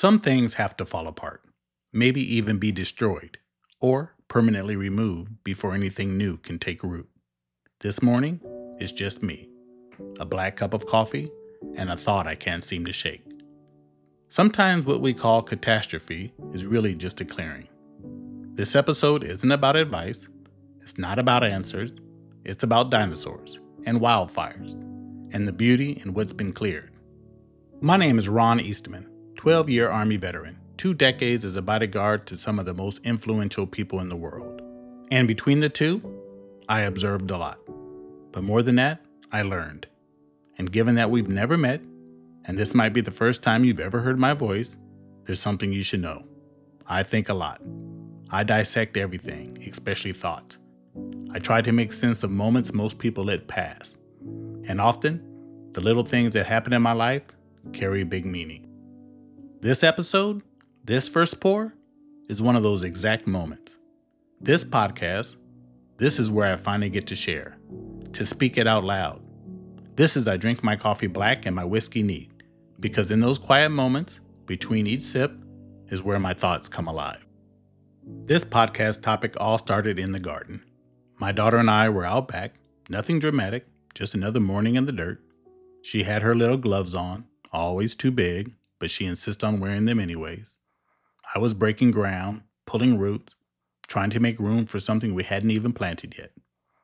Some things have to fall apart, maybe even be destroyed, or permanently removed before anything new can take root. This morning, it's just me, a black cup of coffee, and a thought I can't seem to shake. Sometimes what we call catastrophe is really just a clearing. This episode isn't about advice, it's not about answers, it's about dinosaurs and wildfires and the beauty in what's been cleared. My name is Ron Eastman, 12-year Army veteran, 2 decades as a bodyguard to some of the most influential people in the world. And between the two, I observed a lot. But more than that, I learned. And given that we've never met, and this might be the first time you've ever heard my voice, there's something you should know. I think a lot. I dissect everything, especially thoughts. I try to make sense of moments most people let pass. And often, the little things that happen in my life carry big meaning. This episode, this first pour, is one of those exact moments. This podcast, this is where I finally get to share, to speak it out loud. This is I drink my coffee black and my whiskey neat, because in those quiet moments, between each sip, is where my thoughts come alive. This podcast topic all started in the garden. My daughter and I were out back, nothing dramatic, just another morning in the dirt. She had her little gloves on, always too big, but she insists on wearing them anyways. I was breaking ground, pulling roots, trying to make room for something we hadn't even planted yet.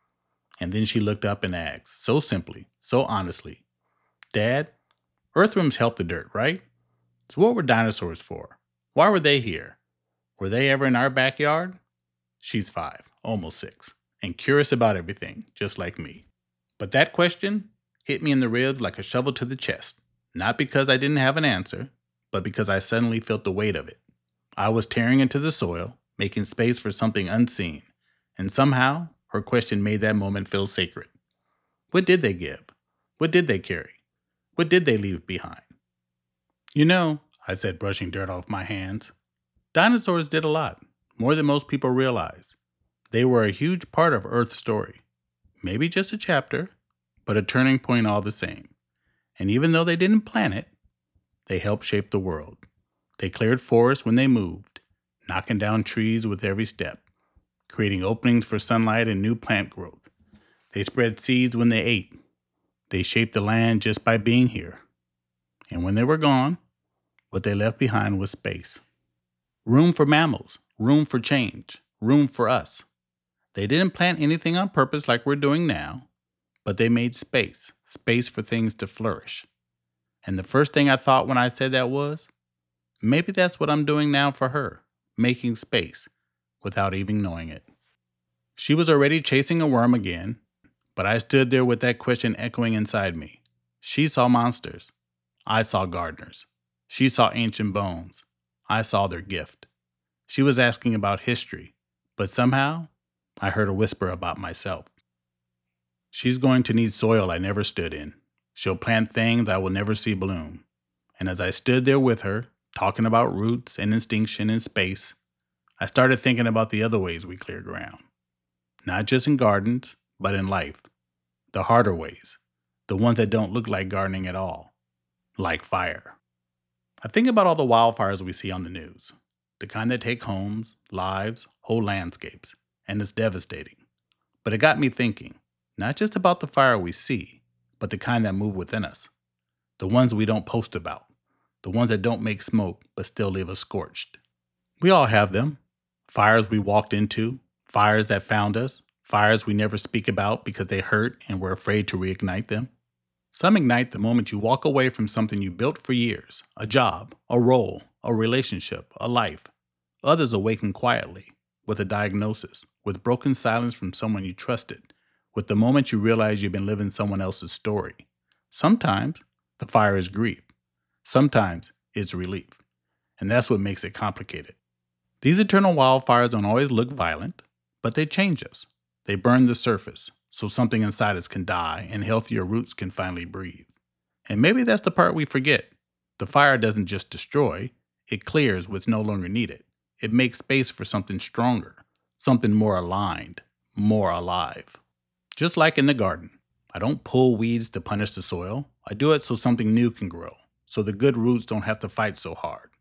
And then she looked up and asked, so simply, so honestly, "Dad, earthworms help the dirt, right? So what were dinosaurs for? Why were they here? Were they ever in our backyard?" She's 5, almost 6, and curious about everything, just like me. But that question hit me in the ribs like a shovel to the chest, not because I didn't have an answer, but because I suddenly felt the weight of it. I was tearing into the soil, making space for something unseen, and somehow her question made that moment feel sacred. What did they give? What did they carry? What did they leave behind? "You know," I said, brushing dirt off my hands, "dinosaurs did a lot, more than most people realize. They were a huge part of Earth's story. Maybe just a chapter, but a turning point all the same. And even though they didn't plant it, they helped shape the world. They cleared forests when they moved, knocking down trees with every step, creating openings for sunlight and new plant growth. They spread seeds when they ate. They shaped the land just by being here. And when they were gone, what they left behind was space. Room for mammals, room for change, room for us. They didn't plant anything on purpose like we're doing now, but they made space for things to flourish. And the first thing I thought when I said that was, maybe that's what I'm doing now for her, making space, without even knowing it." She was already chasing a worm again, but I stood there with that question echoing inside me. She saw monsters. I saw gardeners. She saw ancient bones. I saw their gift. She was asking about history, but somehow I heard a whisper about myself. She's going to need soil I never stood in. She'll plant things I will never see bloom. And as I stood there with her, talking about roots and extinction and space, I started thinking about the other ways we clear ground. Not just in gardens, but in life. The harder ways. The ones that don't look like gardening at all. Like fire. I think about all the wildfires we see on the news. The kind that take homes, lives, whole landscapes. And it's devastating. But it got me thinking, not just about the fire we see, but the kind that move within us. The ones we don't post about. The ones that don't make smoke, but still leave us scorched. We all have them. Fires we walked into, fires that found us, fires we never speak about because they hurt and we're afraid to reignite them. Some ignite the moment you walk away from something you built for years, a job, a role, a relationship, a life. Others awaken quietly, with a diagnosis, with broken silence from someone you trusted, with the moment you realize you've been living someone else's story. Sometimes the fire is grief. Sometimes it's relief. And that's what makes it complicated. These eternal wildfires don't always look violent, but they change us. They burn the surface, so something inside us can die and healthier roots can finally breathe. And maybe that's the part we forget. The fire doesn't just destroy, it clears what's no longer needed. It makes space for something stronger, something more aligned, more alive. Just like in the garden, I don't pull weeds to punish the soil. I do it so something new can grow, so the good roots don't have to fight so hard.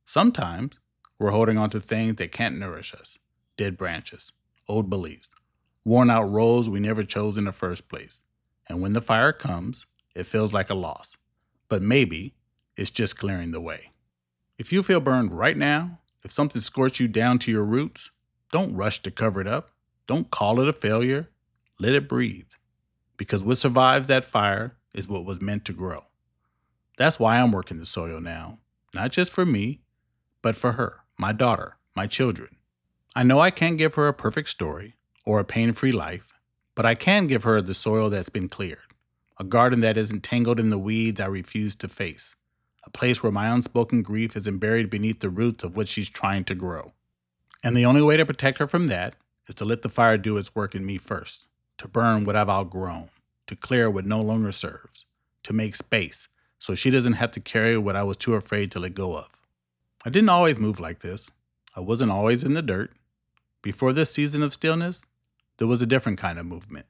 Sometimes we're holding on to things that can't nourish us: dead branches, old beliefs, worn out roles we never chose in the first place. And when the fire comes, it feels like a loss. But maybe it's just clearing the way. If you feel burned right now, if something scorched you down to your roots, don't rush to cover it up. Don't call it a failure. Let it breathe. Because what survives that fire is what was meant to grow. That's why I'm working the soil now. Not just for me, but for her, my daughter, my children. I know I can't give her a perfect story or a pain-free life, but I can give her the soil that's been cleared, a garden that isn't tangled in the weeds I refuse to face, a place where my unspoken grief isn't buried beneath the roots of what she's trying to grow. And the only way to protect her from that is to let the fire do its work in me first, to burn what I've outgrown, to clear what no longer serves, to make space so she doesn't have to carry what I was too afraid to let go of. I didn't always move like this. I wasn't always in the dirt. Before this season of stillness, there was a different kind of movement.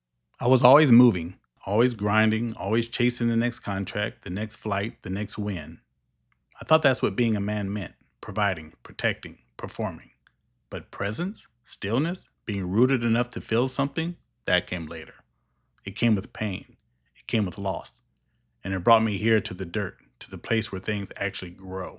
I was always moving, always grinding, always chasing the next contract, the next flight, the next win. I thought that's what being a man meant: providing, protecting, performing. But presence, stillness, being rooted enough to feel something, that came later. It came with pain. It came with loss. And it brought me here to the dirt, to the place where things actually grow.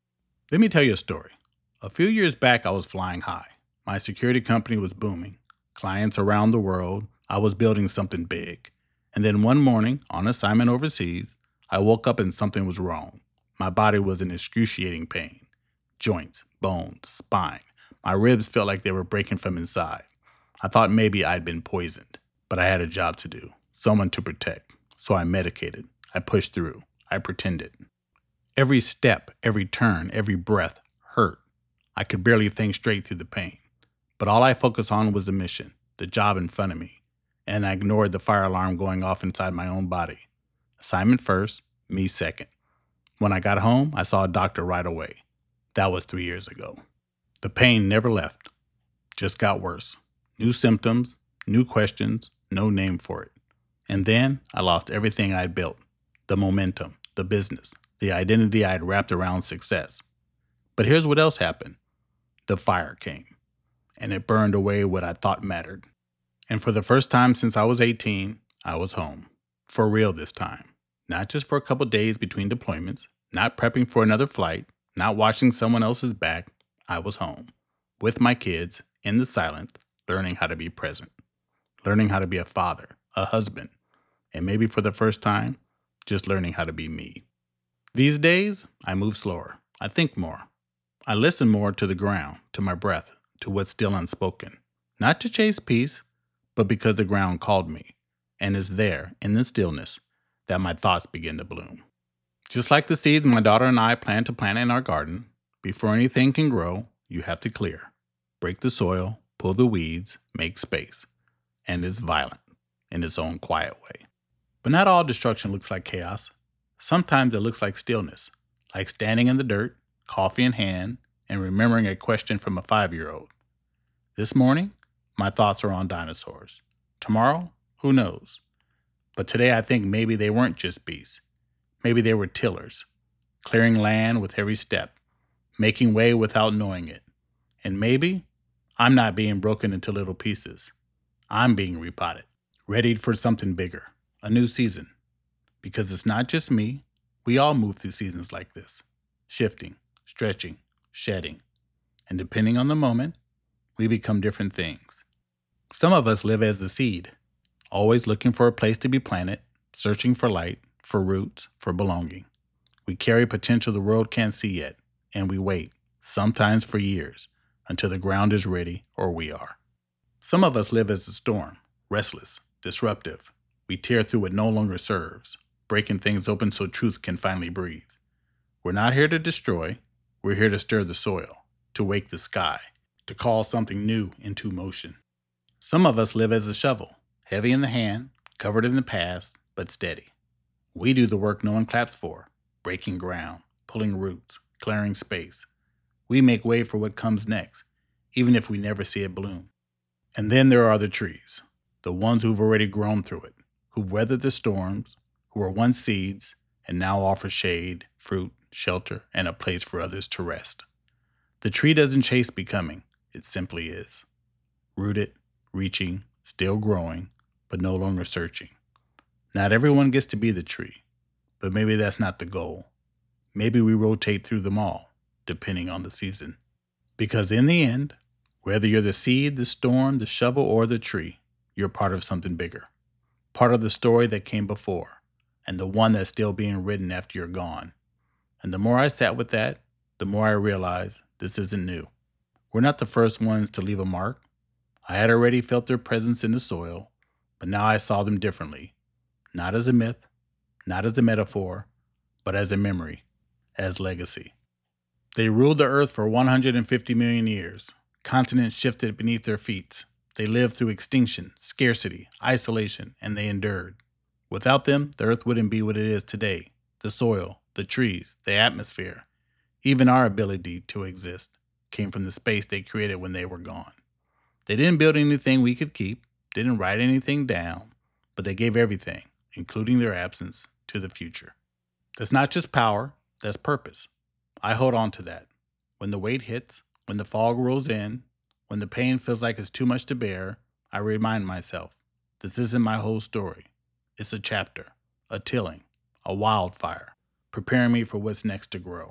Let me tell you a story. A few years back, I was flying high. My security company was booming. Clients around the world. I was building something big. And then one morning, on assignment overseas, I woke up and something was wrong. My body was in excruciating pain. Joints, bones, spine. My ribs felt like they were breaking from inside. I thought maybe I'd been poisoned, but I had a job to do, someone to protect. So I medicated. I pushed through. I pretended. Every step, every turn, every breath hurt. I could barely think straight through the pain. But all I focused on was the mission, the job in front of me. And I ignored the fire alarm going off inside my own body. Assignment first, me second. When I got home, I saw a doctor right away. That was 3 years ago. The pain never left, just got worse. New symptoms, new questions, no name for it. And then I lost everything I'd built: the momentum, the business, the identity I'd wrapped around success. But here's what else happened. The fire came, and it burned away what I thought mattered. And for the first time since I was 18, I was home. For real this time. Not just for a couple days between deployments, not prepping for another flight, not watching someone else's back. I was home, with my kids, in the silence, learning how to be present, learning how to be a father, a husband, and maybe for the first time, just learning how to be me. These days, I move slower. I think more. I listen more to the ground, to my breath, to what's still unspoken. Not to chase peace, but because the ground called me, and it's there, in the stillness, that my thoughts begin to bloom. Just like the seeds my daughter and I plan to plant in our garden, before anything can grow, you have to clear. Break the soil, pull the weeds, make space. And it's violent, in its own quiet way. But not all destruction looks like chaos. Sometimes it looks like stillness, like standing in the dirt, coffee in hand, and remembering a question from a 5-year-old. This morning, my thoughts are on dinosaurs. Tomorrow, who knows? But today I think maybe they weren't just beasts. Maybe they were tillers, clearing land with every step, making way without knowing it. And maybe I'm not being broken into little pieces. I'm being repotted, readied for something bigger, a new season. Because it's not just me. We all move through seasons like this, shifting, stretching, shedding. And depending on the moment, we become different things. Some of us live as the seed, always looking for a place to be planted, searching for light, for roots, for belonging. We carry potential the world can't see yet, and we wait, sometimes for years, until the ground is ready or we are. Some of us live as a storm, restless, disruptive. We tear through what no longer serves, breaking things open so truth can finally breathe. We're not here to destroy. We're here to stir the soil, to wake the sky, to call something new into motion. Some of us live as a shovel, heavy in the hand, covered in the past, but steady. We do the work no one claps for, breaking ground, pulling roots, clearing space. We make way for what comes next, even if we never see it bloom. And then there are the trees, the ones who've already grown through it, who've weathered the storms, who were once seeds and now offer shade, fruit, shelter, and a place for others to rest. The tree doesn't chase becoming, it simply is. Rooted, reaching, still growing, but no longer searching. Not everyone gets to be the tree, but maybe that's not the goal. Maybe we rotate through them all, depending on the season. Because in the end, whether you're the seed, the storm, the shovel, or the tree, you're part of something bigger. Part of the story that came before, and the one that's still being written after you're gone. And the more I sat with that, the more I realized this isn't new. We're not the first ones to leave a mark. I had already felt their presence in the soil, but now I saw them differently. Not as a myth, not as a metaphor, but as a memory, as legacy. They ruled the earth for 150 million years. Continents shifted beneath their feet. They lived through extinction, scarcity, isolation, and they endured. Without them, the earth wouldn't be what it is today. The soil, the trees, the atmosphere, even our ability to exist came from the space they created when they were gone. They didn't build anything we could keep, didn't write anything down, but they gave everything, including their absence, to the future. That's not just power, that's purpose. I hold on to that. When the weight hits, when the fog rolls in, when the pain feels like it's too much to bear, I remind myself, this isn't my whole story. It's a chapter, a tilling, a wildfire, preparing me for what's next to grow.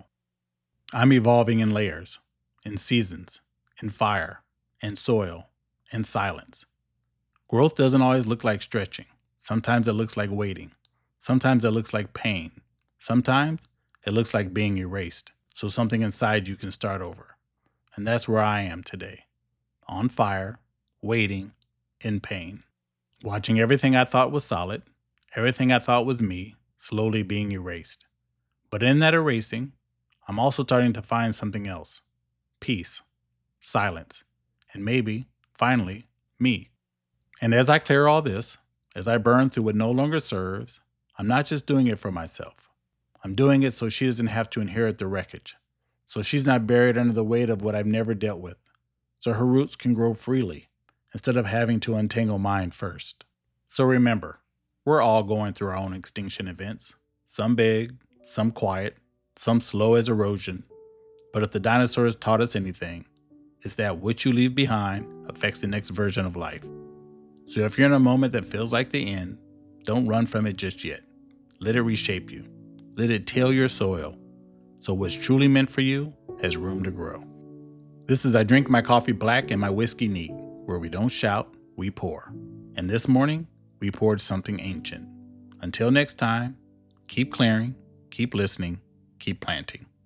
I'm evolving in layers, in seasons, in fire, in soil, in silence. Growth doesn't always look like stretching. Sometimes it looks like waiting. Sometimes it looks like pain. Sometimes it looks like being erased, so something inside you can start over. And that's where I am today. On fire, waiting, in pain. Watching everything I thought was solid, everything I thought was me, slowly being erased. But in that erasing, I'm also starting to find something else. Peace, silence, and maybe, finally, me. And as I clear all this, as I burn through what no longer serves, I'm not just doing it for myself. I'm doing it so she doesn't have to inherit the wreckage, so she's not buried under the weight of what I've never dealt with, so her roots can grow freely instead of having to untangle mine first. So remember, we're all going through our own extinction events, some big, some quiet, some slow as erosion. But if the dinosaurs taught us anything, it's that what you leave behind affects the next version of life. So if you're in a moment that feels like the end, don't run from it just yet. Let it reshape you. Let it till your soil, so what's truly meant for you has room to grow. This is I Drink My Coffee Black and My Whiskey Neat, where we don't shout, we pour. And this morning, we poured something ancient. Until next time, keep clearing, keep listening, keep planting.